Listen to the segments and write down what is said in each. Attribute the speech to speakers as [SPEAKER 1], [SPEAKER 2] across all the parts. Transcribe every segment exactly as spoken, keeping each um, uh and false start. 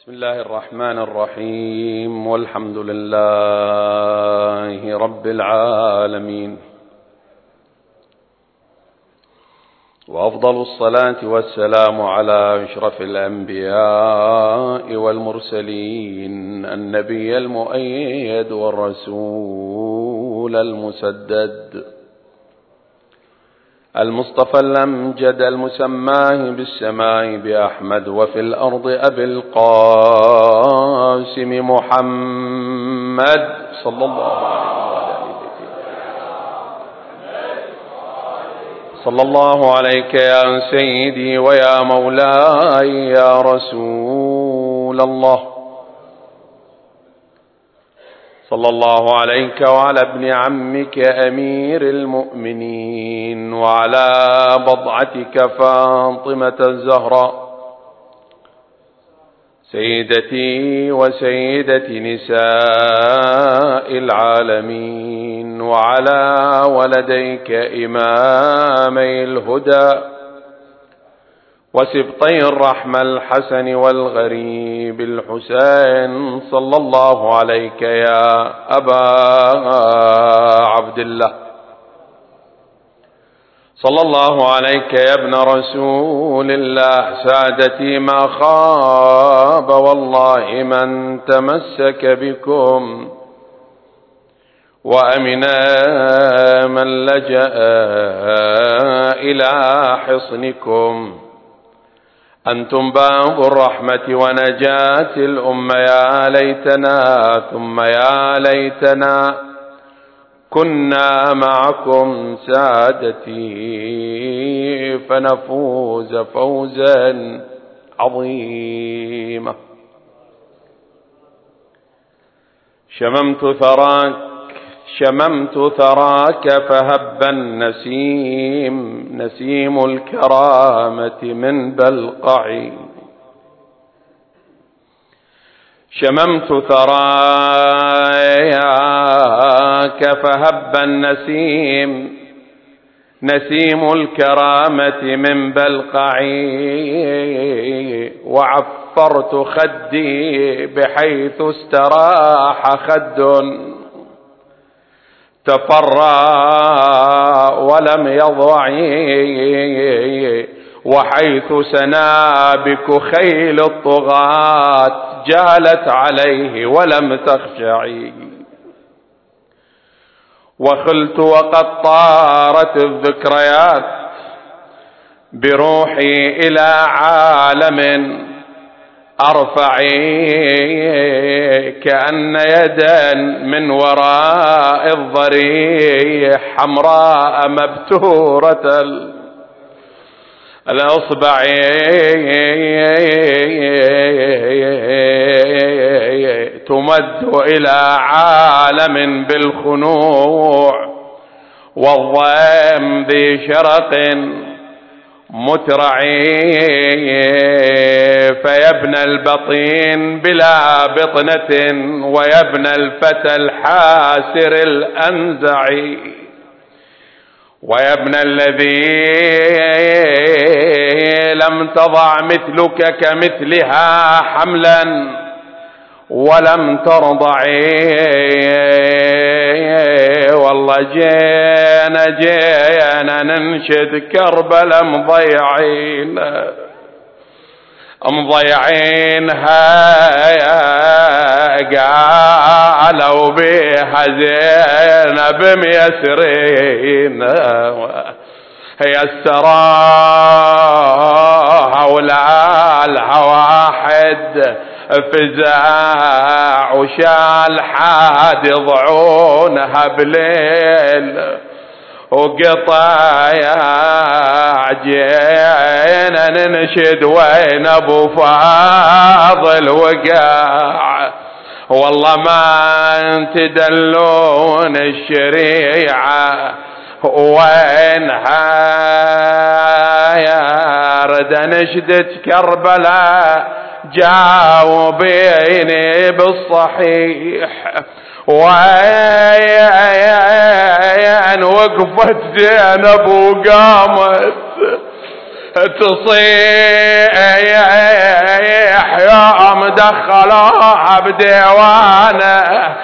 [SPEAKER 1] بسم الله الرحمن الرحيم، والحمد لله رب العالمين، وأفضل الصلاة والسلام على أشرف الأنبياء والمرسلين، النبي المؤيد والرسول المسدد، المصطفى الأمجد المسماه بالسماء بأحمد، وفي الأرض أبي القاسم محمد صلى الله عليه وسلم. صلى الله عليك يا سيدي ويا مولاي يا رسول الله، صلى الله عليك وعلى ابن عمك أمير المؤمنين، وعلى بضعتك فاطمة الزهراء سيدتي وسيدة نساء العالمين، وعلى ولديك إمامي الهدى وسبطي الرحمة الحسن والغريب الحسين، صلى الله عليك يا أبا عبد الله، صلى الله عليك يا ابن رسول الله. سادتي ما خاب والله من تمسك بكم، وأمنا من لجأ إلى حصنكم، أنتم باب الرحمة ونجاة الأمة، يا ليتنا ثم يا ليتنا كنا معكم سادتي، فنفوز فوزا عظيما. شممت ثراك شممت ثراك فهب النسيم، نسيم الكرامة من بلقعي. شممت ثراك فهب النسيم، نسيم الكرامة من بلقعي، وعفرت خدي بحيث استراح خد تفرى ولم يضعي، وحيث سنابك خيل الطغاة جالت عليه ولم تخشعي، وخلت وقد طارت الذكريات بروحي إلى عالم أرفعي، كأن يدا من وراء الضريح حمراء مبتورة الأصبع تمد إلى عالم بالخنوع والضيم ذي شرق مترعي، فيبنى البطين بلا بطنة ويبنى الفتى الحاسر الأنزعي، ويبنى الذي لم تضع مثلك كمثلها حملا ولم ترضعي. والله جينا جينا ننشد كربلاء مضيعين مضيعينها، قالوا بها زينب ميسرين، هي السراها ولالها واحد فزاع، وشال حاد يضعونها بليل وقطايا، جينا ننشد وين ابو فاضل وقاع، والله ما تدلون الشريعة وينها، يا رد نشدت كربلاء جاوبيني بالصحيح، وين وقفت زينب وقامت تصيح يا ودخلوها بديوانه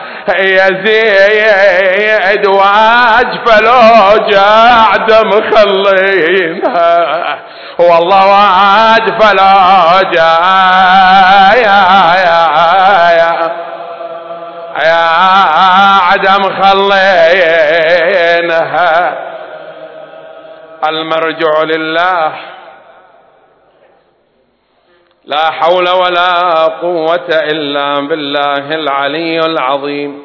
[SPEAKER 1] يزيد واجفلوا قاعد مخلينها والله واجفلوا قاعد مخلينها. المرجع لله، لا حول ولا قوة إلا بالله العلي العظيم.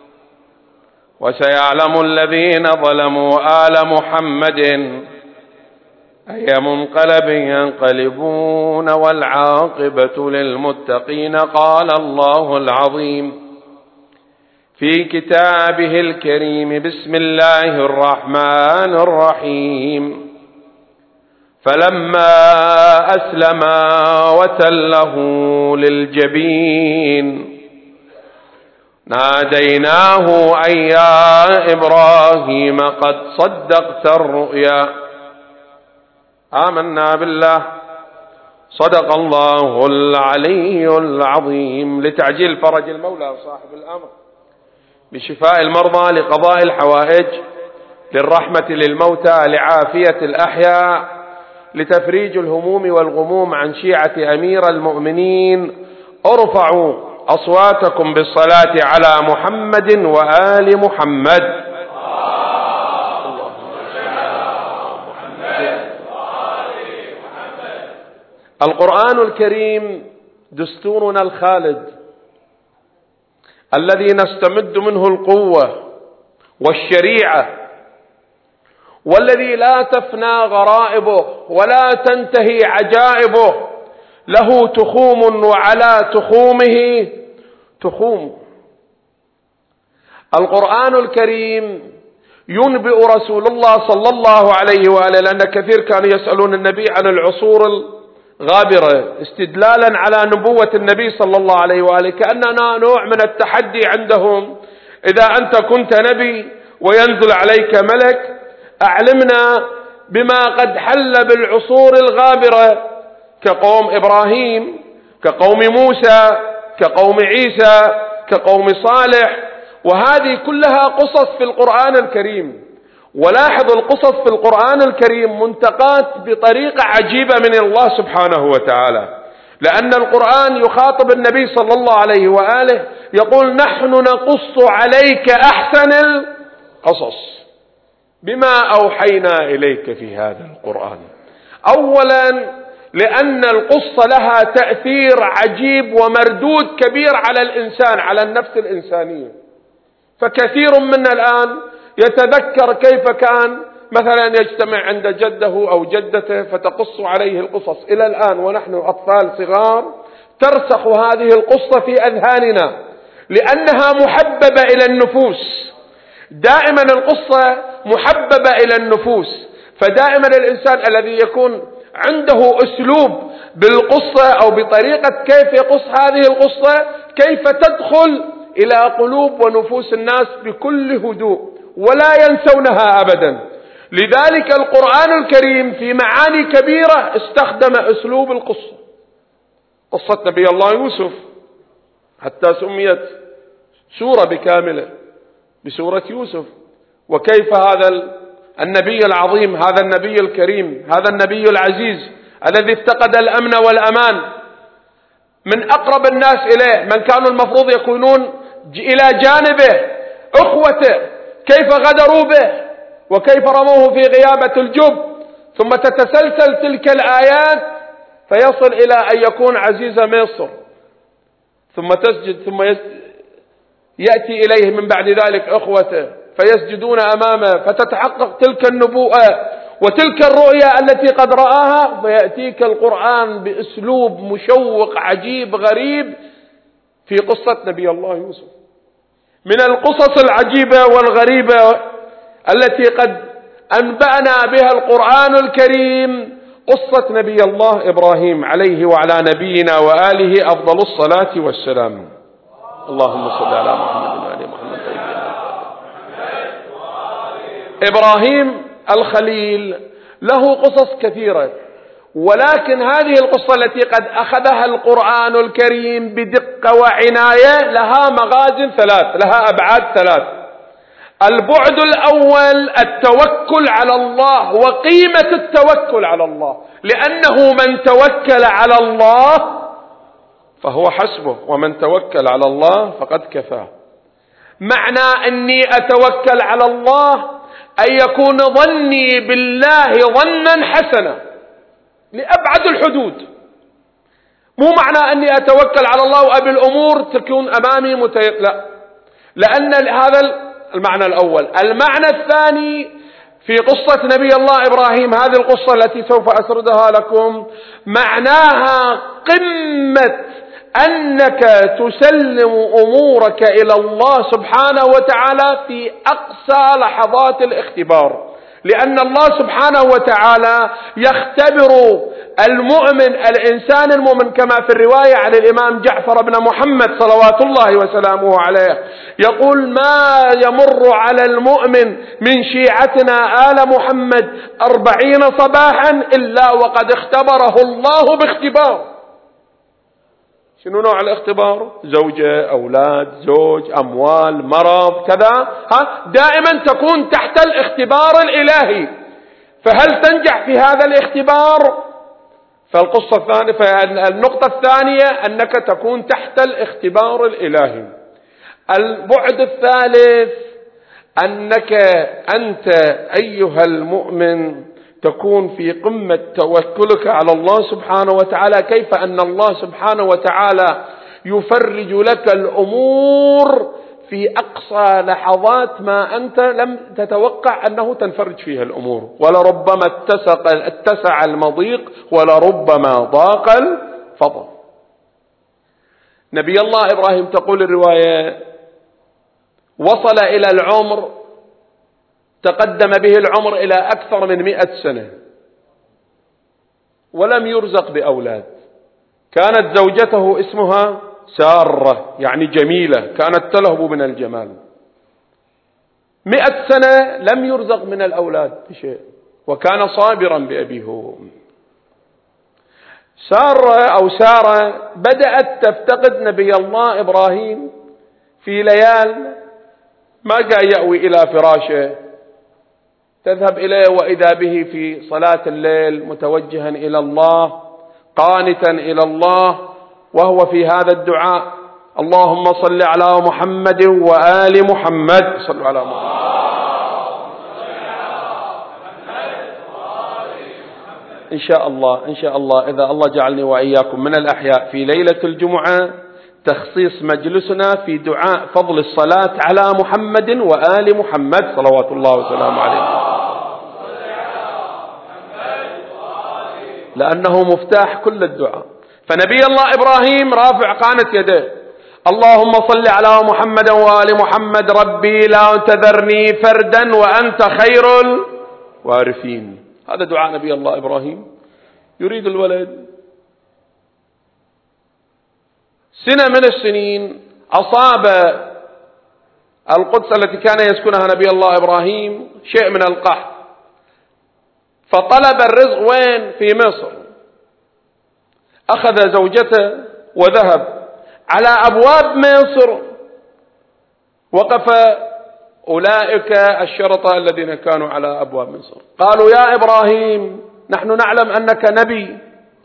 [SPEAKER 1] وسيعلم الذين ظلموا آل محمد أي منقلب ينقلبون والعاقبة للمتقين. قال الله العظيم في كتابه الكريم: بسم الله الرحمن الرحيم. فلما أسلما وتله للجبين ناديناه أن يا إبراهيم قد صدقت الرؤيا. آمنا بالله، صدق الله العلي العظيم. لتعجيل فرج المولى صاحب الأمر بشفاء المرضى، لقضاء الحوائج، للرحمة للموتى، لعافية الأحياء، لتفريج الهموم والغموم عن شيعة أمير المؤمنين. ارفعوا أصواتكم بالصلاة على محمد وآل محمد. القرآن الكريم دستورنا الخالد الذي نستمد منه القوة والشريعة، والذي لا تفنى غرائبه ولا تنتهي عجائبه، له تخوم وعلى تخومه تخوم. القرآن الكريم ينبئ رسول الله صلى الله عليه وآله، لأن كثير كانوا يسألون النبي عن العصور الغابرة استدلالا على نبوة النبي صلى الله عليه وآله، كأننا نوع من التحدي عندهم: إذا أنت كنت نبي وينزل عليك ملك أعلمنا بما قد حل بالعصور الغابرة، كقوم إبراهيم، كقوم موسى، كقوم عيسى، كقوم صالح. وهذه كلها قصص في القرآن الكريم. ولاحظ القصص في القرآن الكريم منتقات بطريقة عجيبة من الله سبحانه وتعالى، لأن القرآن يخاطب النبي صلى الله عليه وآله يقول: نحن نقص عليك أحسن القصص بما أوحينا إليك في هذا القرآن. أولا لأن القصة لها تأثير عجيب ومردود كبير على الإنسان، على النفس الإنسانية. فكثير منا الآن يتذكر كيف كان مثلا يجتمع عند جده أو جدته فتقص عليه القصص. إلى الآن ونحن أطفال صغار ترسخ هذه القصة في أذهاننا لأنها محببة إلى النفوس. دائما القصة محببة إلى النفوس، فدائما الإنسان الذي يكون عنده أسلوب بالقصة أو بطريقة كيف يقص هذه القصة، كيف تدخل إلى قلوب ونفوس الناس بكل هدوء ولا ينسونها أبدا. لذلك القرآن الكريم في معاني كبيرة استخدم أسلوب القصة. قصة نبي الله يوسف حتى سميت سورة بكاملة بسورة يوسف، وكيف هذا النبي العظيم، هذا النبي الكريم، هذا النبي العزيز الذي افتقد الأمن والأمان من أقرب الناس إليه، من كانوا المفروض يكونون إلى جانبه أخوته، كيف غدروا به وكيف رموه في غيابة الجب. ثم تتسلسل تلك الآيات فيصل إلى أن يكون عزيز مصر، ثم تسجد ثم يأتي إليه من بعد ذلك أخوته فيسجدون أمامه، فتتحقق تلك النبوءة وتلك الرؤيا التي قد رآها، فيأتيك القرآن بأسلوب مشوق عجيب غريب في قصة نبي الله يوسف. من القصص العجيبة والغريبة التي قد أنبأنا بها القرآن الكريم قصة نبي الله إبراهيم عليه وعلى نبينا وآله أفضل الصلاة والسلام. اللهم صل على محمد وآل محمد. إبراهيم الخليل له قصص كثيرة، ولكن هذه القصة التي قد أخذها القرآن الكريم بدقة وعناية لها مغازٍ ثلاث، لها أبعاد ثلاث. البعد الأول التوكل على الله وقيمة التوكل على الله، لأنه من توكل على الله فهو حسبه، ومن توكل على الله فقد كفاه. معنى أني أتوكل على الله أن يكون ظني بالله ظنا حسنا لأبعد الحدود. مو معنى أني أتوكل على الله وأبي الأمور تكون أمامي متي... لا، لأن هذا المعنى الأول. المعنى الثاني في قصة نبي الله إبراهيم، هذه القصة التي سوف أسردها لكم، معناها قمة أنك تسلم أمورك إلى الله سبحانه وتعالى في أقصى لحظات الاختبار، لأن الله سبحانه وتعالى يختبر المؤمن، الإنسان المؤمن، كما في الرواية عن الإمام جعفر بن محمد صلوات الله وسلامه عليه يقول: ما يمر على المؤمن من شيعتنا آل محمد أربعين صباحا إلا وقد اختبره الله باختبار. شنو نوع الاختبار؟ زوجة، أولاد، زوج، أموال، مرض، كذا. ها دائما تكون تحت الاختبار الإلهي. فهل تنجح في هذا الاختبار؟ فالقصة الثانية، فالنقطة الثانية أنك تكون تحت الاختبار الإلهي. البعد الثالث أنك أنت أيها المؤمن تكون في قمة توكلك على الله سبحانه وتعالى، كيف أن الله سبحانه وتعالى يفرج لك الأمور في أقصى لحظات ما أنت لم تتوقع أنه تنفرج فيها الأمور. ولربما اتسع المضيق ولربما ضاق الفضل. نبي الله إبراهيم تقول الرواية وصل إلى العمر، تقدم به العمر إلى أكثر من مئة سنة ولم يرزق بأولاد. كانت زوجته اسمها سارة، يعني جميلة، كانت تلهب من الجمال. مئة سنة لم يرزق من الأولاد بشيء، وكان صابرا بأبيه. سارة أو سارة بدأت تفتقد نبي الله إبراهيم في ليال ما قاعد يأوي إلى فراشه، تذهب إليه وإذا به في صلاة الليل متوجها إلى الله، قانتا إلى الله، وهو في هذا الدعاء: اللهم صل على محمد وآل محمد. صلوا على محمد. إن شاء الله إن شاء الله إذا الله جعلني وإياكم من الأحياء في ليلة الجمعة تخصيص مجلسنا في دعاء فضل الصلاة على محمد وآل محمد صلوات الله وسلامه عليه، لأنه مفتاح كل الدعاء. فنبي الله إبراهيم رافع قانت يده: اللهم صل على محمد وآل محمد، ربي لا تذرني فردا وأنت خير الوارثين. هذا دعاء نبي الله إبراهيم، يريد الولد. سنة من السنين أصاب القدس التي كان يسكنها نبي الله إبراهيم شيء من القحط، فطلب الرزق وين؟ في مصر. أخذ زوجته وذهب على أبواب مصر. وقف أولئك الشرطة الذين كانوا على أبواب مصر، قالوا: يا إبراهيم، نحن نعلم أنك نبي،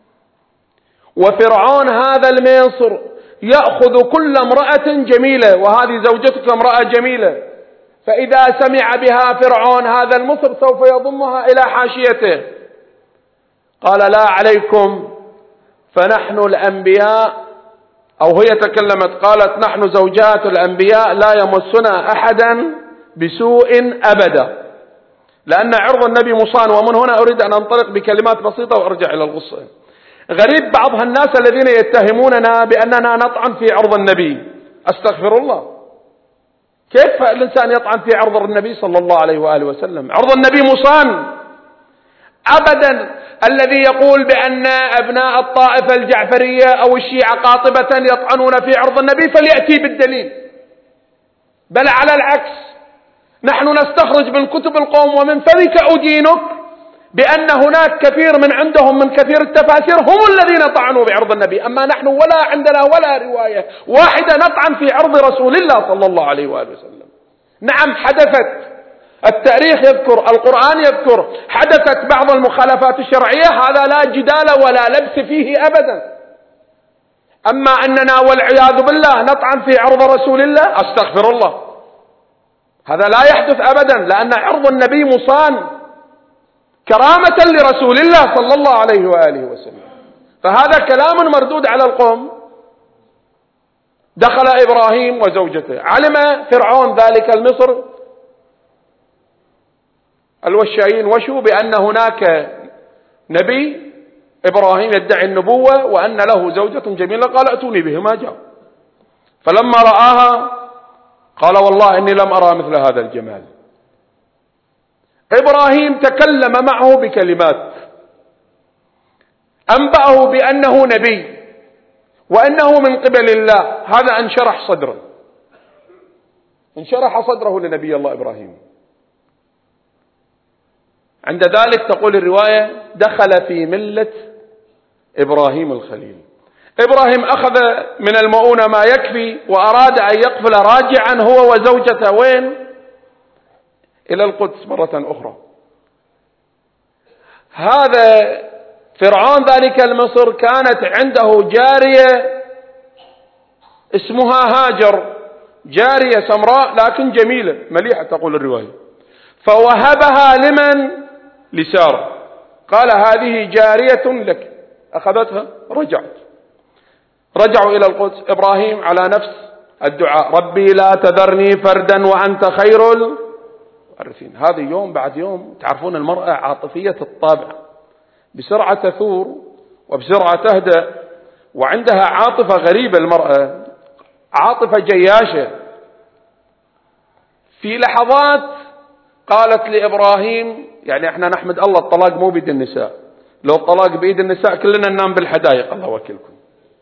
[SPEAKER 1] وفرعون هذا المصر يأخذ كل امرأة جميلة، وهذه زوجتك امرأة جميلة، فإذا سمع بها فرعون هذا المصر سوف يضمها إلى حاشيته. قال: لا عليكم، فنحن الأنبياء، أو هي تكلمت قالت: نحن زوجات الأنبياء لا يمسنا أحدا بسوء أبدا، لأن عرض النبي مصان. ومن هنا أريد أن أنطلق بكلمات بسيطة وأرجع إلى القصة. غريب بعض الناس الذين يتهموننا بأننا نطعن في عرض النبي. أستغفر الله، كيف الإنسان يطعن في عرض النبي صلى الله عليه وآله وسلم؟ عرض النبي مصان أبدا. الذي يقول بأن أبناء الطائفة الجعفرية أو الشيعة قاطبة يطعنون في عرض النبي فليأتي بالدليل. بل على العكس، نحن نستخرج من كتب القوم ومن فمك أدينك بأن هناك كثير من عندهم من كثير التفاسير هم الذين طعنوا بعرض النبي، أما نحن ولا عندنا ولا رواية واحدة نطعن في عرض رسول الله صلى الله عليه وآله وسلم. نعم حدثت، التاريخ يذكر، القرآن يذكر، حدثت بعض المخالفات الشرعية، هذا لا جدال ولا لبس فيه أبدا. أما أننا والعياذ بالله نطعن في عرض رسول الله، أستغفر الله، هذا لا يحدث أبدا، لأن عرض النبي مصان كرامة لرسول الله صلى الله عليه وآله وسلم. فهذا كلام مردود على القوم. دخل إبراهيم وزوجته، علم فرعون ذلك المصر الوشايين وشوا بأن هناك نبي إبراهيم يدعي النبوة وأن له زوجة جميلة، قال ائتوني به، ما جاء. فلما رآها قال والله إني لم أرى مثل هذا الجمال. إبراهيم تكلم معه بكلمات، أنبأه بأنه نبي وأنه من قبل الله، هذا انشرح صدره، انشرح صدره لنبي الله إبراهيم. عند ذلك تقول الرواية دخل في ملة إبراهيم الخليل. إبراهيم أخذ من المؤونة ما يكفي وأراد أن يقفل راجعا هو وزوجته وين؟ إلى القدس مرة أخرى. هذا فرعون ذلك المصر كانت عنده جارية اسمها هاجر، جارية سمراء لكن جميلة مليحة تقول الرواية، فوهبها لمن؟ لسارة. قال هذه جارية لك، أخذتها رجعت، رجعوا إلى القدس. إبراهيم على نفس الدعاء، ربي لا تذرني فردا وأنت خير الوارثين. هذا يوم بعد يوم. تعرفون المرأة عاطفية الطابع، بسرعة تثور وبسرعة تهدأ، وعندها عاطفة غريبة المرأة، عاطفة جياشة. في لحظات قالت لإبراهيم، يعني احنا نحمد الله الطلاق مو بيد النساء، لو الطلاق بيد النساء كلنا ننام بالحدائق الله وكلكم،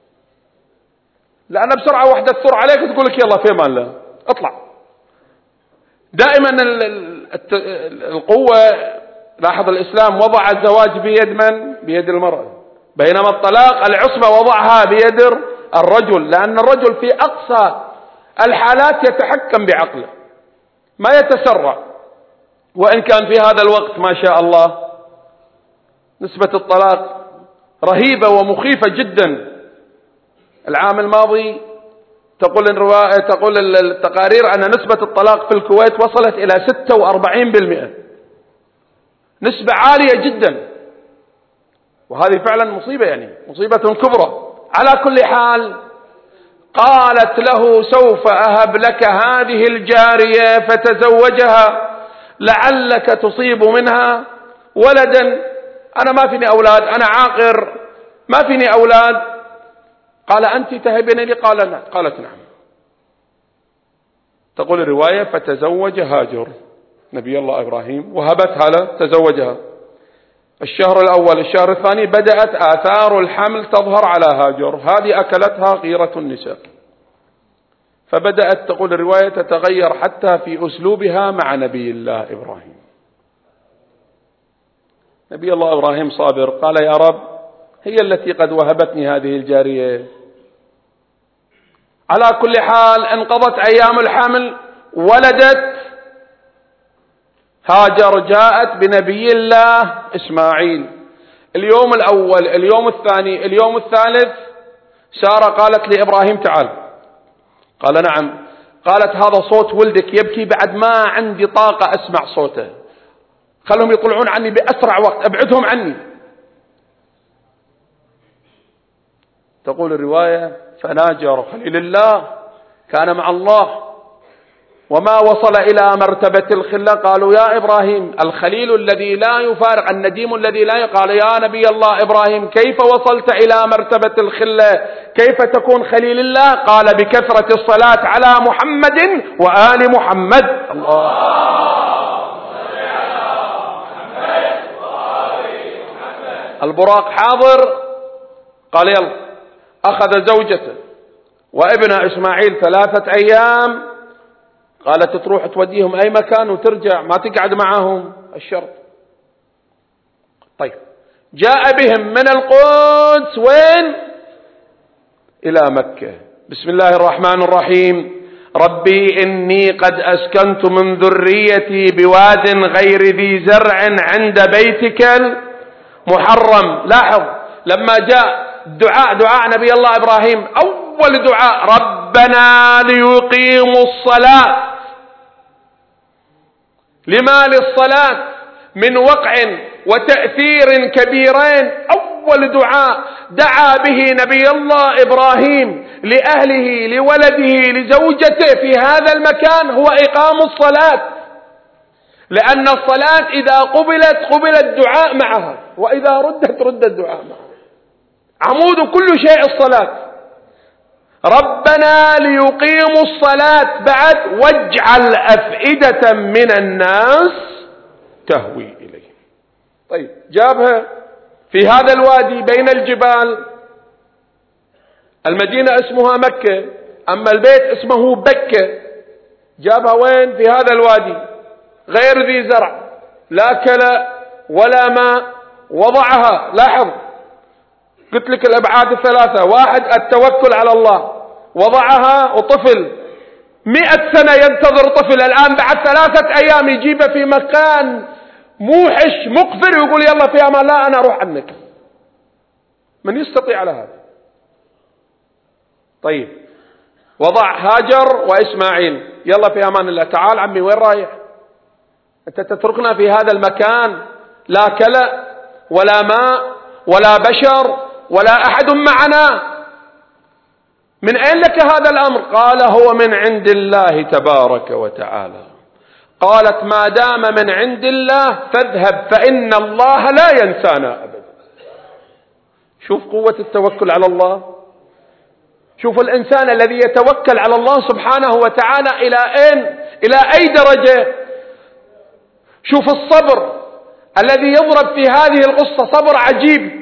[SPEAKER 1] لأن بسرعة واحدة تثور عليك وتقول لك يلا في امان الله اطلع. دائما القوة، لاحظ الإسلام وضع الزواج بيد من؟ بيد المرأة، بينما الطلاق العصمة وضعها بيد الرجل، لأن الرجل في أقصى الحالات يتحكم بعقله ما يتسرع. وإن كان في هذا الوقت ما شاء الله نسبة الطلاق رهيبة ومخيفة جدا. العام الماضي تقول الرواية، تقول التقارير أن نسبة الطلاق في الكويت وصلت إلى ستة وأربعين بالمئة، نسبة عالية جدا، وهذه فعلا مصيبة، يعني مصيبة كبرى. على كل حال قالت له سوف أهب لك هذه الجارية فتزوجها لعلك تصيب منها ولدا. أنا ما فيني أولاد، أنا عاقر ما فيني أولاد. قال أنت تهبين لي؟ قال نعم. قالت نعم. تقول الرواية فتزوج هاجر نبي الله إبراهيم، وهبتها له، تزوجها. الشهر الأول الشهر الثاني بدأت آثار الحمل تظهر على هاجر، هذه أكلتها غيرة النساء، فبدأت تقول الرواية تتغير حتى في أسلوبها مع نبي الله إبراهيم. نبي الله إبراهيم صابر، قال يا رب هي التي قد وهبتني هذه الجارية. على كل حال انقضت أيام الحمل، ولدت هاجر، جاءت بنبي الله إسماعيل. اليوم الأول، اليوم الثاني، اليوم الثالث، سارة قالت لإبراهيم تعال. قال نعم. قالت هذا صوت ولدك يبكي، بعد ما عندي طاقة أسمع صوته، خلهم يطلعون عني بأسرع وقت، أبعدهم عني. تقول الرواية فناجر خليل الله، كان مع الله وما وصل إلى مرتبة الخلة. قالوا يا إبراهيم الخليل الذي لا يفارق، النديم الذي لا يقال يا نبي الله إبراهيم كيف وصلت إلى مرتبة الخلة؟ كيف تكون خليل الله؟ قال بكثرة الصلاة على محمد وآل محمد. الله البراق حاضر. قال يلا. أخذ زوجته وابن إسماعيل ثلاثة أيام، قالت تروح توديهم أي مكان وترجع، ما تقعد معهم، الشرط. طيب جاء بهم من القدس وين؟ إلى مكة. بسم الله الرحمن الرحيم. ربي إني قد أسكنت من ذريتي بواد غير ذي زرع عند بيتك المحرم. لاحظ لما جاء دعاء دعاء نبي الله إبراهيم، أول دعاء ربنا ليقيموا الصلاة. لما للصلاة من وقع وتأثير كبيرين. أول دعاء دعا به نبي الله إبراهيم لأهله لولده لزوجته في هذا المكان هو إقام الصلاة، لأن الصلاة إذا قبلت قبل الدعاء معها، وإذا ردت رد الدعاء معها. عمود كل شيء الصلاة. ربنا ليقيموا الصلاة، بعد واجعل أفئدة من الناس تهوي إليه. طيب جابها في هذا الوادي بين الجبال. المدينة اسمها مكة، أما البيت اسمه بكة. جابها وين؟ في هذا الوادي غير ذي زرع، لا كلى ولا ماء. وضعها، لاحظ قلت لك الأبعاد الثلاثة. واحد التوكل على الله، وضعها وطفل مئة سنة ينتظر طفل، الآن بعد ثلاثة أيام يجيبه في مكان موحش مقفر ويقول يلا في أمان، لا أنا أروح عنك. من يستطيع على هذا؟ طيب وضع هاجر وإسماعيل، يلا في أمان الله، تعال عمي وين رايح؟ أنت تتركنا في هذا المكان لا كلى ولا ماء ولا بشر ولا أحد معنا، من أين لك هذا الأمر؟ قال هو من عند الله تبارك وتعالى. قالت ما دام من عند الله فاذهب فإن الله لا ينسانا أبدا. شوف قوة التوكل على الله. شوف الإنسان الذي يتوكل على الله سبحانه وتعالى إلى أين، إلى أي درجة. شوف الصبر الذي يضرب في هذه القصة، صبر عجيب.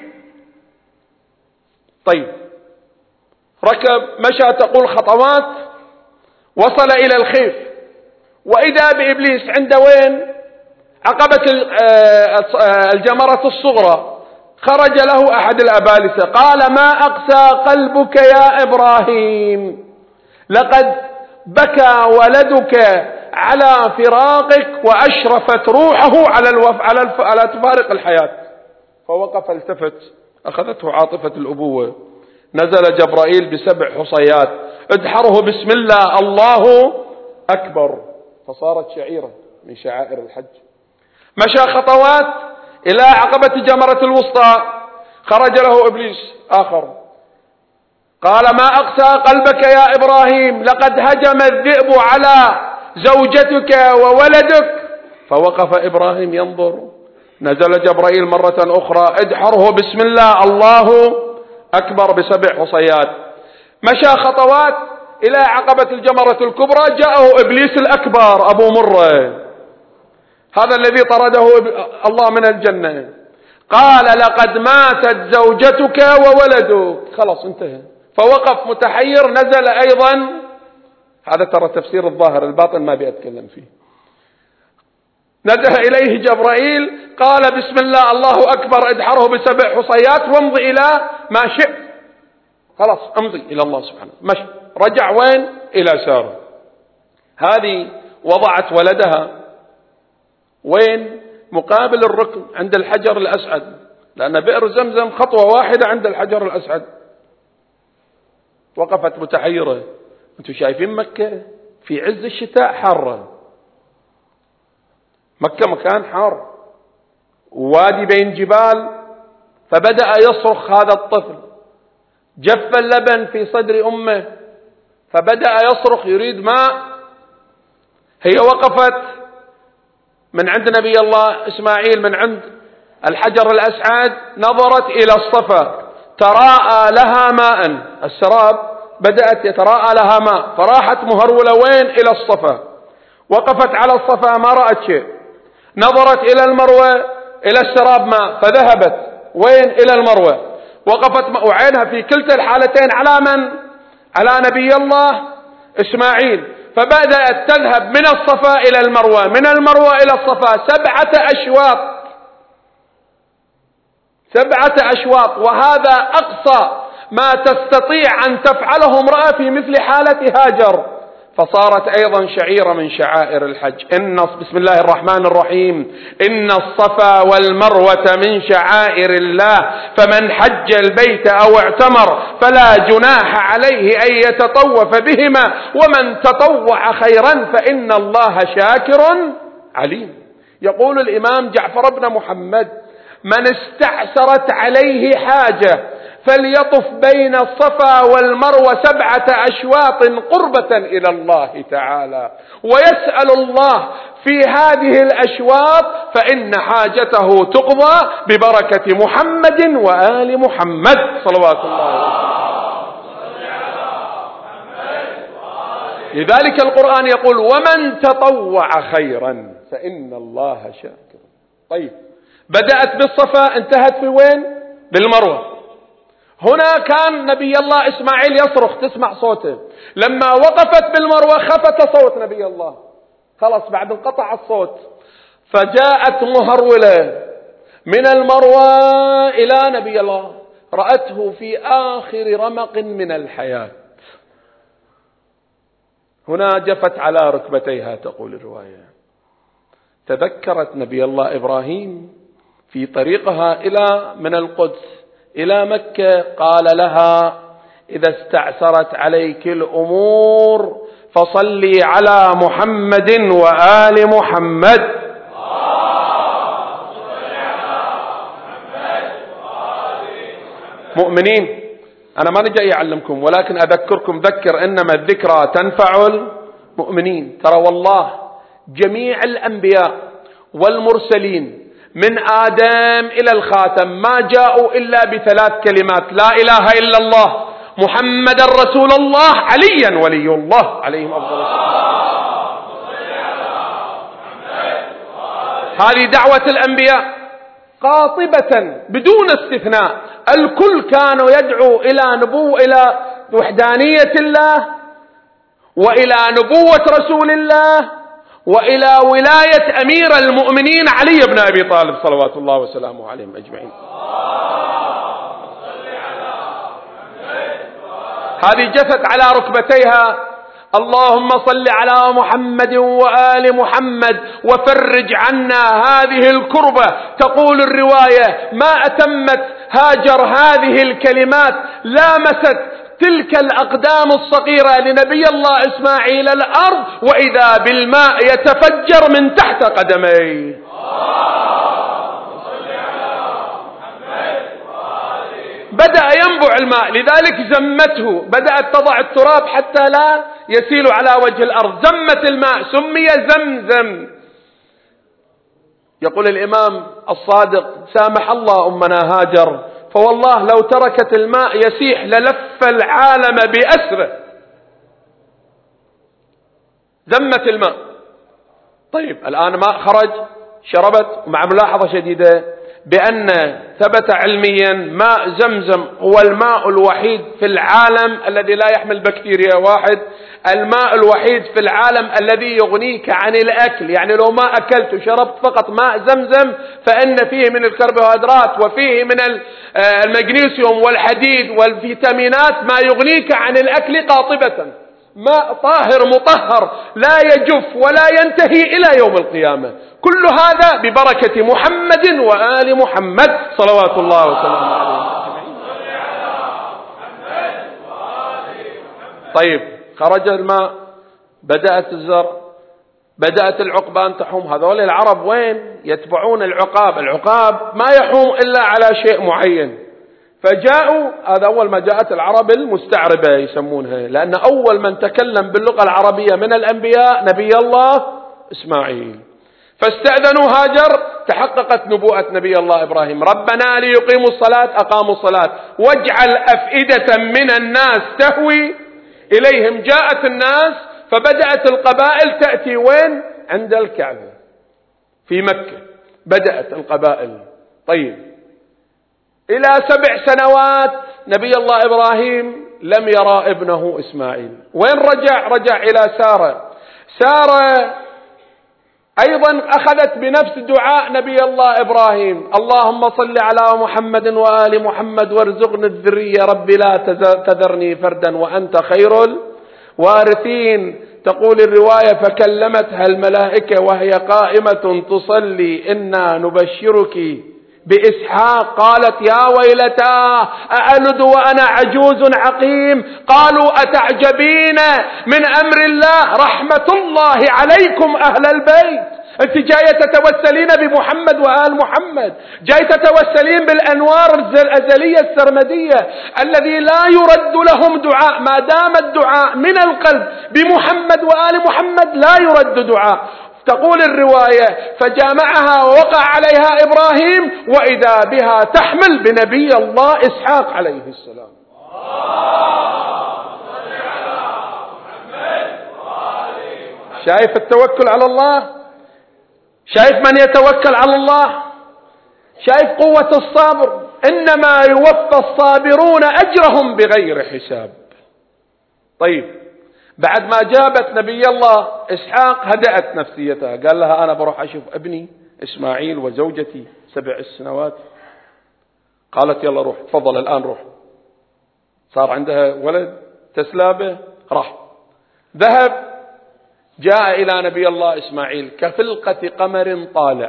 [SPEAKER 1] طيب ركب مشى تقول خطوات، وصل إلى الخيف، وإذا بإبليس عند وين؟ عقبة الجمرة الصغرى. خرج له أحد الأبالسة قال ما أقسى قلبك يا إبراهيم، لقد بكى ولدك على فراقك وأشرفت روحه على الوف... على, الف... على تفارق الحياة. فوقف التفت، أخذته عاطفة الأبوة. نزل جبرائيل بسبع حصيات، ادحره بسم الله الله أكبر، فصارت شعيرة من شعائر الحج. مشى خطوات إلى عقبة جمرة الوسطى، خرج له إبليس آخر قال ما أقسى قلبك يا إبراهيم، لقد هجم الذئب على زوجتك وولدك. فوقف إبراهيم ينظر. نزل جبرائيل مرة أخرى، ادحره بسم الله الله أكبر بسبع حصيات. مشى خطوات إلى عقبة الجمرة الكبرى، جاءه إبليس الأكبر أبو مرة، هذا الذي طرده الله من الجنة. قال لقد ماتت زوجتك وولدك، خلاص انتهى. فوقف متحير. نزل أيضا، هذا ترى تفسير الظاهر، الباطن ما بيتكلم فيه. نزل إليه جبرائيل قال بسم الله الله أكبر، ادحره بسبع حصيات وامضي إلى ما شئت. خلاص امضي إلى الله سبحانه. مشى، رجع وين؟ إلى سارة. هذه وضعت ولدها وين؟ مقابل الركن عند الحجر الأسعد، لأن بئر زمزم خطوة واحدة عند الحجر الأسعد. وقفت متحيرة. أنتم شايفين مكة في عز الشتاء حارة، مكة مكان حار، وادي بين جبال. فبدأ يصرخ هذا الطفل، جف اللبن في صدر أمه، فبدأ يصرخ يريد ماء. هي وقفت من عند نبي الله إسماعيل من عند الحجر الأسعد، نظرت إلى الصفا، تراءى لها ماء، السراب بدأت يتراءى لها ماء، فراحت مهرولة وين؟ إلى الصفا. وقفت على الصفا ما رأت شيء. نظرت إلى المروة، إلى السراب ماء، فذهبت وين؟ إلى المروة. وقفت وعينها في كلتا الحالتين على من؟ على نبي الله إسماعيل. فبدأت تذهب من الصفا إلى المروة، من المروة إلى الصفا، سبعة أشواط. سبعة أشواط، وهذا أقصى ما تستطيع أن تفعله امرأة في مثل حالة هاجر، فصارت أيضا شعيرة من شعائر الحج. إن بسم الله الرحمن الرحيم إن الصفا والمروة من شعائر الله فمن حج البيت أو اعتمر فلا جناح عليه أن يتطوف بهما ومن تطوع خيرا فإن الله شاكر عليم. يقول الإمام جعفر بن محمد: من استعسرت عليه حاجة فليطف بين الصفا والمروة سبعة أشواط قربة إلى الله تعالى ويسأل الله في هذه الأشواط، فإن حاجته تقضى ببركة محمد وآل محمد صلوات الله عليه. لذلك القرآن يقول: ومن تطوع خيرا فإن الله شاكر. طيب، بدأت بالصفا، انتهت في وين؟ بالمروة. هنا كان نبي الله إسماعيل يصرخ، تسمع صوته. لما وقفت بالمروة خفت صوت نبي الله، خلص بعد انقطع الصوت. فجاءت مهرولة من المروة إلى نبي الله، رأته في آخر رمق من الحياة. هنا جفت على ركبتيها تقول الرواية. تذكرت نبي الله إبراهيم في طريقها إلى من القدس إلى مكة، قال لها: إذا استعسرت عليك الأمور فصلي على محمد وآل محمد. مؤمنين، أنا ما نجي أعلمكم ولكن أذكركم، ذكر إنما الذكرى تنفع المؤمنين. ترى والله جميع الأنبياء والمرسلين من آدم إلى الخاتم ما جاءوا إلا بثلاث كلمات: لا إله إلا الله، محمد رسول الله، عليا ولي الله، عليهم أفضل الصلاة. هذه دعوة الأنبياء قاطبة بدون استثناء، الكل كانوا يدعو إلى نبوة، إلى وحدانية الله وإلى نبوة رسول الله وإلى ولاية أمير المؤمنين علي بن أبي طالب صلوات الله وسلامه عليهم أجمعين. هذه جثت على ركبتيها: اللهم صل على محمد وآل محمد وفرج عنا هذه الكربة. تقول الرواية: ما أتمت هاجر هذه الكلمات لامست تلك الأقدام الصغيرة لنبي الله إسماعيل الأرض وإذا بالماء يتفجر من تحت قدميه. بدأ ينبع الماء، لذلك زمته، بدأت تضع التراب حتى لا يسيل على وجه الأرض، زمت الماء، سمي زمزم. يقول الإمام الصادق: سامح الله أمنا هاجر، فوالله لو تركت الماء يسيح للف العالم بأسره. زمت الماء. طيب، الآن ماء خرج، شربت، مع ملاحظة شديدة بأن ثبت علميا ماء زمزم هو الماء الوحيد في العالم الذي لا يحمل بكتيريا. واحد، الماء الوحيد في العالم الذي يغنيك عن الأكل، يعني لو ما أكلت وشربت فقط ماء زمزم فإن فيه من الكربوهيدرات وفيه من المغنيسيوم والحديد والفيتامينات ما يغنيك عن الأكل قاطبة. ماء طاهر مطهر لا يجف ولا ينتهي إلى يوم القيامة. كل هذا ببركة محمد وآل محمد صلوات الله وسلامه عليه. طيب، خرج الماء، بدأت الزر، بدأت العقبان تحوم. هذول العرب وين يتبعون العقاب؟ العقاب ما يحوم إلا على شيء معين. فجاءوا، هذا أول ما جاءت العرب المستعربة يسمونها، لأن أول من تكلم باللغة العربية من الأنبياء نبي الله إسماعيل. فاستأذنوا هاجر، تحققت نبوءة نبي الله إبراهيم: ربنا ليقيموا الصلاة أقاموا الصلاة واجعل أفئدة من الناس تهوي إليهم. جاءت الناس، فبدأت القبائل تأتي وين؟ عند الكعبة في مكة، بدأت القبائل. طيب، إلى سبع سنوات نبي الله إبراهيم لم يرى ابنه إسماعيل. وين رجع؟ رجع إلى سارة. سارة أيضا أخذت بنفس دعاء نبي الله إبراهيم: اللهم صل على محمد وآل محمد وارزقني الذرية رب لا تذرني فردا وأنت خير الوارثين. تقول الرواية: فكلمتها الملائكة وهي قائمة تصلي: إنا نبشرك بإسحاق. قالت: يا ويلتى أألد وأنا عجوز عقيم؟ قالوا: أتعجبين من أمر الله، رحمة الله عليكم أهل البيت. أنت جاية تتوسلين بمحمد وآل محمد، جاية تتوسلين بالأنوار الأزلية السرمدية الذي لا يرد لهم دعاء ما دام الدعاء من القلب بمحمد وآل محمد لا يرد دعاء. تقول الرواية: فجامعها ووقع عليها إبراهيم وإذا بها تحمل بنبي الله إسحاق عليه السلام. شايف التوكل على الله؟ شايف من يتوكل على الله؟ شايف قوة الصابر؟ إنما يوفى الصابرون أجرهم بغير حساب. طيب، بعد ما جابت نبي الله إسحاق هدأت نفسيتها، قال لها: أنا بروح أشوف ابني إسماعيل وزوجتي سبع السنوات. قالت: يلا روح، تفضل الآن روح. صار عندها ولد تسلابه، راح ذهب، جاء إلى نبي الله إسماعيل كفلقة قمر طالع،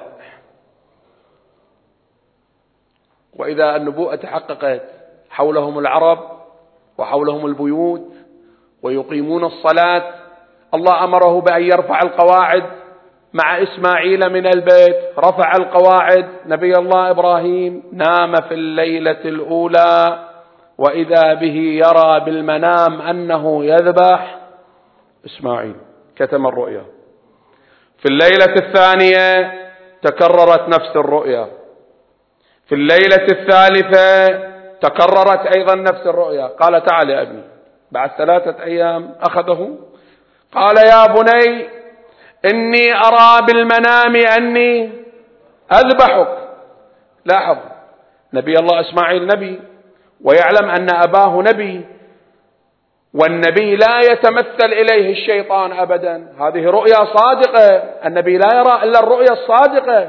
[SPEAKER 1] وإذا النبوءة تحققت، حولهم العرب وحولهم البيوت ويقيمون الصلاة. الله أمره بأن يرفع القواعد مع إسماعيل من البيت، رفع القواعد. نبي الله إبراهيم نام في الليلة الأولى وإذا به يرى بالمنام أنه يذبح إسماعيل، كتم الرؤيا. في الليلة الثانية تكررت نفس الرؤيا، في الليلة الثالثة تكررت أيضا نفس الرؤيا. قال: تعال يا ابني. بعد ثلاثة أيام أخذه، قال: يا بني إني أرى بالمنام أني أذبحك. لاحظ، نبي الله إسماعيل نبي ويعلم أن أباه نبي، والنبي لا يتمثل إليه الشيطان أبدا. هذه رؤيا صادقة، النبي لا يرى إلا الرؤيا الصادقة.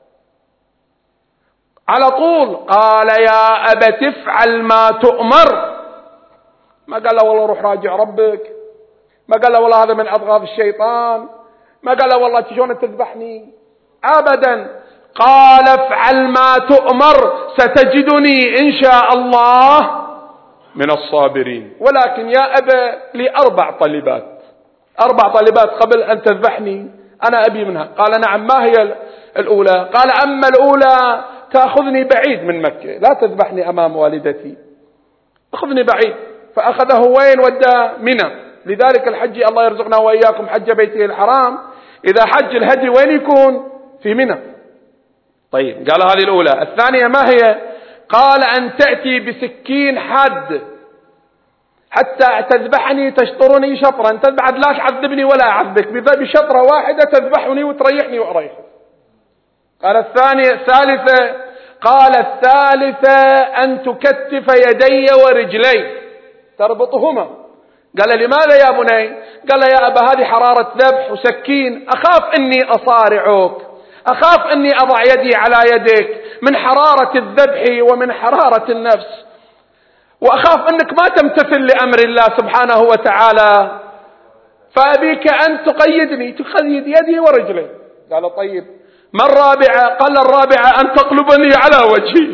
[SPEAKER 1] على طول قال: يا أبت افعل ما تؤمر. ما قال له والله روح راجع ربك، ما قال له والله هذا من أضغاث الشيطان، ما قال له والله شلون تذبحني، أبدا. قال: افعل ما تؤمر ستجدني إن شاء الله من الصابرين. ولكن يا أبا لي أربع طلبات، أربع طلبات قبل أن تذبحني أنا أبي منها. قال: نعم، ما هي الأولى؟ قال: أما الأولى تأخذني بعيد من مكة، لا تذبحني أمام والدتي، أخذني بعيد. فأخذه وين؟ ودى منى. لذلك الحج الله يرزقنا وإياكم حج بيته الحرام، إذا حج الهدي وين يكون؟ في منى. طيب، قال هذه الأولى. الثانية ما هي؟ قال: أن تأتي بسكين حاد حتى تذبحني تشطرني شطرا، أنت بعد لا تعذبني ولا أعذبك، بشطرة واحدة تذبحني وتريحني وأريحك. قال الثانية. الثالثة قال: الثالثة أن تكتف يدي ورجلي تربطهما. قال: لماذا يا بني؟ قال: يا أبا هذه حرارة ذبح وسكين، أخاف أني أصارعك، أخاف أني أضع يدي على يدك من حرارة الذبح ومن حرارة النفس، وأخاف أنك ما تمتثل لأمر الله سبحانه وتعالى، فأبيك أن تقيدني، تقيد يدي ورجلي. قال: طيب، ما الرابعة؟ قال: الرابعة أن تقلبني على وجهي،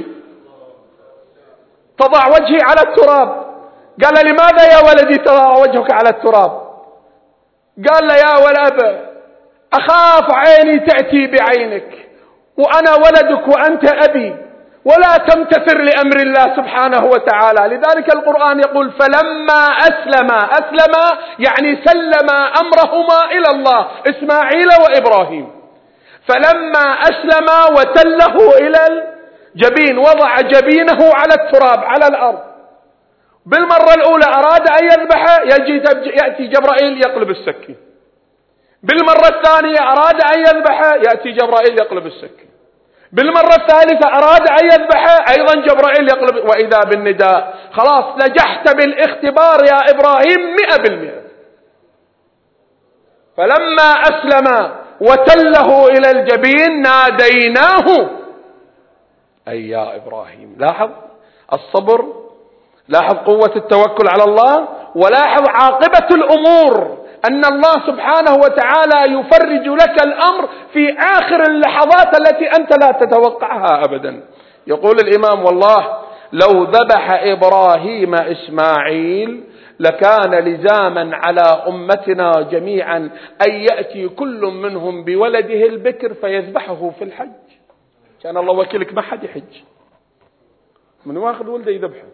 [SPEAKER 1] تضع وجهي على التراب. قال: لماذا يا ولدي تضع وجهك على التراب؟ قال: يا ولد، أخاف عيني تأتي بعينك وأنا ولدك وأنت أبي، ولا تمتثل لأمر الله سبحانه وتعالى. لذلك القرآن يقول: فلما أسلم، أسلم يعني سلم أمرهما إلى الله، إسماعيل وإبراهيم. فلما أسلم وتله إلى الجبين، وضع جبينه على التراب على الأرض. بالمرة الأولى أراد أن يذبح، يجي يأتي جبرائيل يقلب السكين. بالمرة الثانية أراد أن يذبح، يأتي جبرائيل يقلب السكين. بالمرة الثالثة أراد أن يذبح، أيضا جبرائيل يقلب. وإذا بالنداء: خلاص نجحت بالاختبار يا إبراهيم مئة بالمئة. فلما أسلم وتله إلى الجبين ناديناه أي يا إبراهيم. لاحظ الصبر، لاحظ قوة التوكل على الله، ولاحظ عاقبة الأمور أن الله سبحانه وتعالى يفرج لك الأمر في آخر اللحظات التي أنت لا تتوقعها أبدا. يقول الإمام: والله لو ذبح إبراهيم إسماعيل لكان لزاما على أمتنا جميعا أن يأتي كل منهم بولده البكر فيذبحه في الحج. كان الله وكيلك ما حد يحج، من واخذ ولده يذبحه؟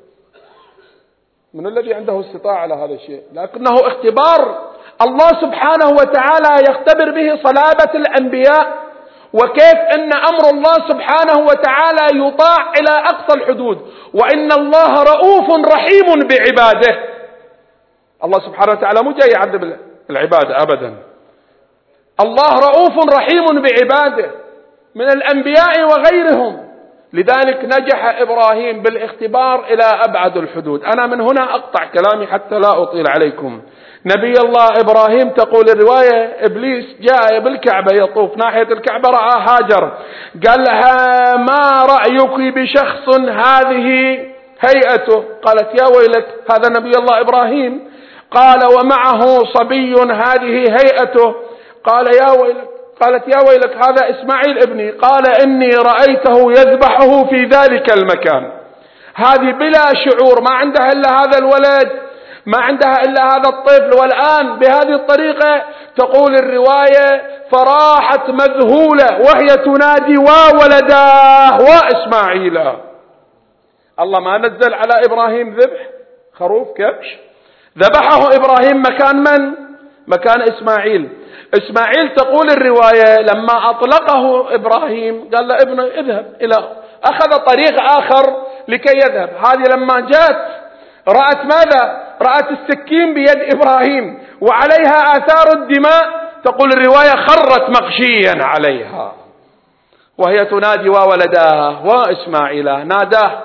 [SPEAKER 1] من الذي عنده استطاعة على هذا الشيء؟ لكنه اختبار الله سبحانه وتعالى يختبر به صلابة الأنبياء، وكيف أن أمر الله سبحانه وتعالى يطاع إلى أقصى الحدود، وإن الله رؤوف رحيم بعباده. الله سبحانه وتعالى مو جاي يعذب العباد أبدا، الله رؤوف رحيم بعباده من الأنبياء وغيرهم. لذلك نجح إبراهيم بالاختبار إلى أبعد الحدود. أنا من هنا أقطع كلامي حتى لا أطيل عليكم. نبي الله إبراهيم تقول الرواية إبليس جاء بالكعبة يطوف ناحية الكعبة، رأى هاجر، قال لها: ما رأيك بشخص هذه هيئته؟ قالت: يا ويلك هذا نبي الله إبراهيم. قال: ومعه صبي هذه هيئته. قال: يا ويلك قالت: يا ويلك هذا إسماعيل ابني. قال: إني رأيته يذبحه في ذلك المكان. هذه بلا شعور، ما عندها إلا هذا الولد، ما عندها إلا هذا الطفل، والآن بهذه الطريقة تقول الرواية: فراحت مذهولة وهي تنادي: وولداه وإسماعيل. الله ما نزل على إبراهيم ذبح خروف كبش، ذبحه إبراهيم مكان من؟ مكان إسماعيل. إسماعيل تقول الرواية لما أطلقه إبراهيم قال له: ابنه اذهب إلى، أخذ طريق آخر لكي يذهب. هذه لما جاءت رأت ماذا؟ رأت السكين بيد إبراهيم وعليها آثار الدماء. تقول الرواية: خرت مغشيا عليها وهي تنادي: وولداه وإسماعيل. ناداه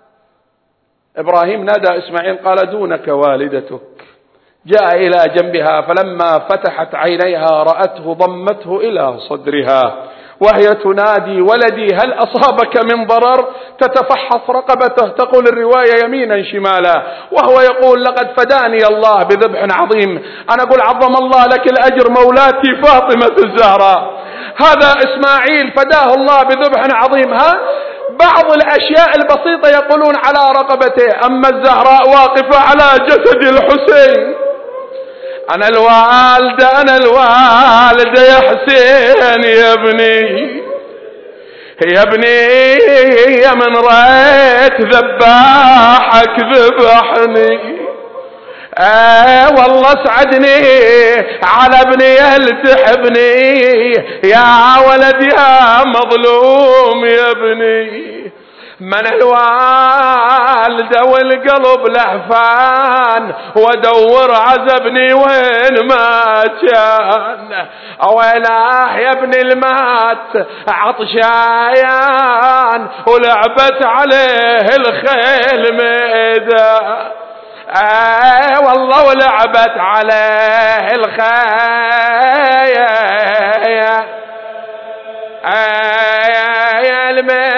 [SPEAKER 1] إبراهيم، نادى إسماعيل، قال: دونك والدتك. جاء إلى جنبها فلما فتحت عينيها رأته ضمته إلى صدرها وهي تنادي: ولدي هل أصابك من ضرر؟ تتفحص رقبته، تقول الرواية يمينا شمالا، وهو يقول: لقد فداني الله بذبح عظيم. أنا أقول: عظم الله لك الأجر مولاتي فاطمة الزهراء. هذا إسماعيل فداه الله بذبح عظيم. ها بعض الأشياء البسيطة يقولون على رقبته، أما الزهراء واقفة على جسد الحسين. أنا الوالدة أنا الوالدة يا حسين يا ابني يا ابني، يا من رأيت ذباحك ذبحني. آه والله سعدني على ابني هل تحبني، يا ولد يا مظلوم يا ابني. من الوالدة والقلب لهفان، وادور عزبني وين ما كان. اويلاه يا ابن المات عطشان، ولعبت عليه الخيل ميدان. آه والله ولعبت عليه الخيل آه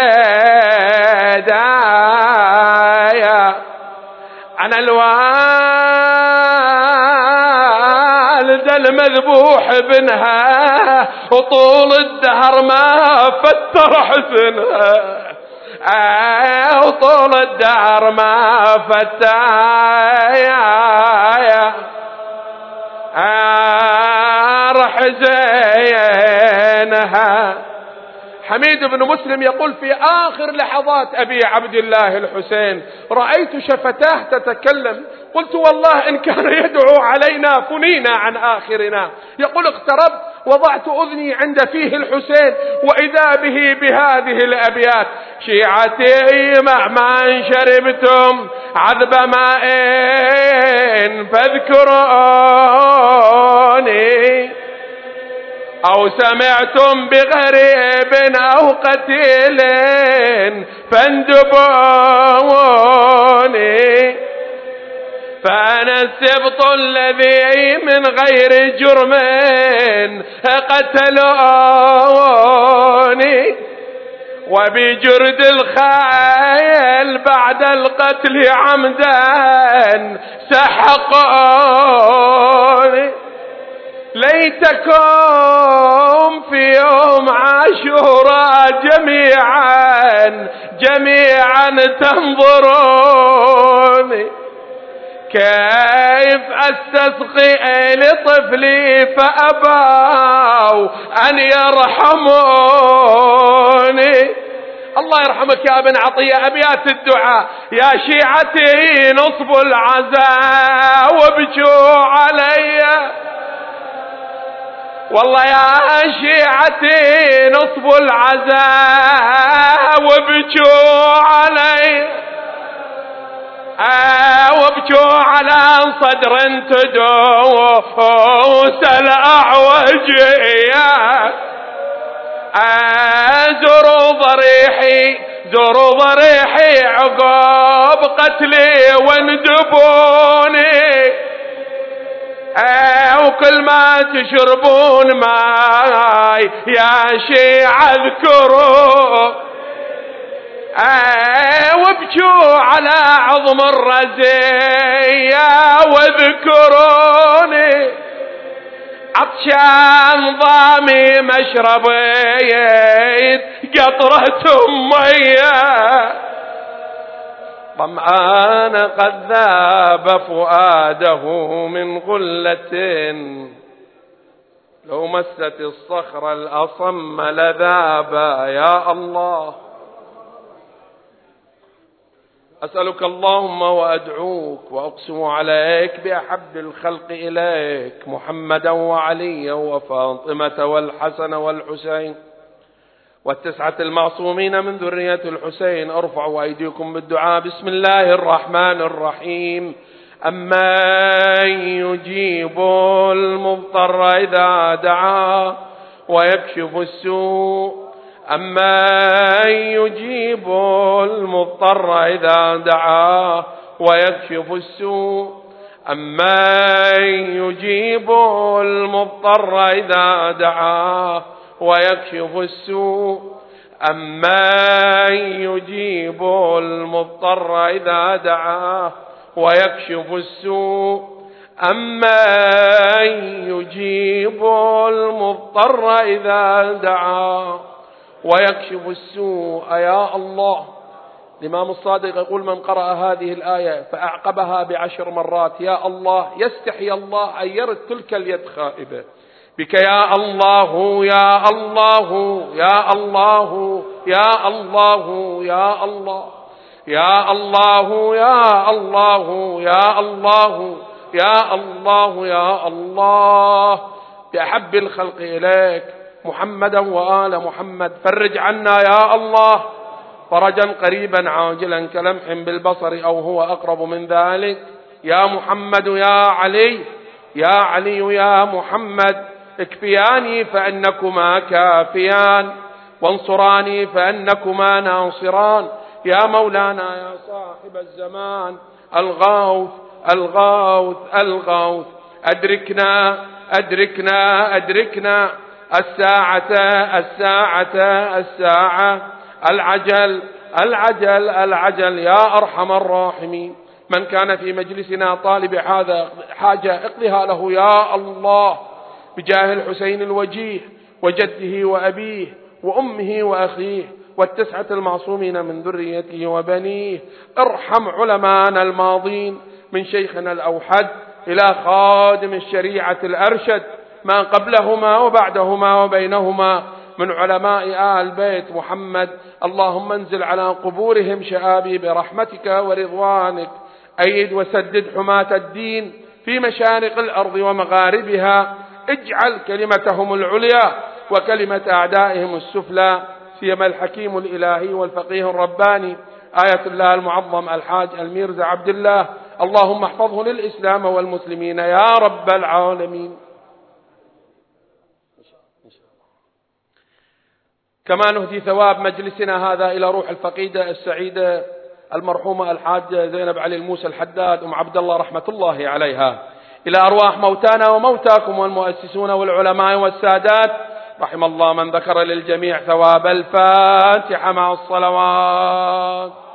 [SPEAKER 1] الميدان. أنا الوالد المذبوح بنها، وطول الدهر ما فتر حسنها. آه وطول الدهر ما فتايا آه حزينها. حميد بن مسلم يقول: في آخر لحظات أبي عبد الله الحسين رأيت شفتاه تتكلم، قلت: والله إن كان يدعو علينا فنينا عن آخرنا. يقول: اقتربت وضعت أذني عند فيه الحسين، وإذا به بهذه الأبيات: شيعتي مهما شربتم عذب ماء فاذكروني، أو سمعتم بغريب أو قتيل فاندبوني، فأنا السبط الذي من غير جرم قتلوني، وبجرد الخيل بعد القتل عمدا سحقوني. ليتكم في يوم عاشوراء جميعا جميعا تنظروني، كيف أستسقي لطفلي فأبوا أن يرحموني. الله يرحمك يا ابن عطية. أبيات الدعاء: يا شيعتي نصبوا العزاء وابكوا علي، والله يا شيعتي نصبوا العزاء وابكوا علي، وابكوا على صدر تدوس الأعوجية. زوروا ضريحي زوروا ضريحي عقب قتلي واندبوني، وكل ما تشربون ماي يا شيعة اذكروا، وابكوا على عظم الرزية واذكروني. عطشان ضامي مشربيت قطرة مية، طمعان قد ذاب فؤاده من غلة، لو مست الصخر الأصم لذابا. يا الله أسألك اللهم وأدعوك وأقسم عليك بأحب الخلق إليك محمدا وعليا وفاطمة والحسن والحسين والتسعة المعصومين من ذرية الحسين. ارفعوا أيديكم بالدعاء. بسم الله الرحمن الرحيم. أمن يجيب المضطر إذا دعاه ويكشف السوء، أمن يجيب المضطر إذا دعاه ويكشف السوء، أمن يجيب المضطر إذا دعاه ويكشف السوء، أمن يجيب المضطر إذا دعاه ويكشف السوء، أمن يجيب المضطر إذا دعاه ويكشف السوء. يا الله. الإمام الصادق يقول: من قرأ هذه الآية فأعقبها بعشر مرات يا الله يستحي الله أن يرد تلك اليد خائبة بك يا الله يا الله يا الله يا الله يا الله يا الله يا الله يا الله يا الله يا الله بأحب الخلق إليك محمدا وآل محمد. فرج عنا يا الله فرجا قريبا عاجلا كلمح بالبصر أو هو أقرب من ذلك. يا محمد يا علي يا علي يا محمد اكفياني فأنكما كافيان، وانصراني فأنكما ناصران. يا مولانا يا صاحب الزمان الغوث الغوث الغوث أدركنا أدركنا أدركنا الساعة الساعة الساعة العجل العجل العجل. يا أرحم الراحمين. من كان في مجلسنا طالب هذا حاجة اقضها له يا الله بجاه الحسين الوجيه وجده وأبيه وأمه وأخيه والتسعة المعصومين من ذريته وبنيه. ارحم علماءنا الماضين من شيخنا الأوحد إلى خادم الشريعة الأرشد ما قبلهما وبعدهما وبينهما من علماء آل بيت محمد. اللهم انزل على قبورهم شآبي برحمتك ورضوانك. أيد وسدد حماة الدين في مشارق الأرض ومغاربها. اجعل كلمتهم العليا وكلمة أعدائهم السفلى. سيما الحكيم الإلهي والفقيه الرباني آية الله المعظم الحاج الميرزا عبد الله، اللهم احفظه للإسلام والمسلمين يا رب العالمين. كما نهدي ثواب مجلسنا هذا إلى روح الفقيدة السعيدة المرحومة الحاجة زينب علي الموسى الحداد أم عبد الله رحمة الله عليها، إلى أرواح موتانا وموتاكم والمؤسسون والعلماء والسادات، رحم الله من ذكر للجميع ثواب الفاتحة مع الصلوات.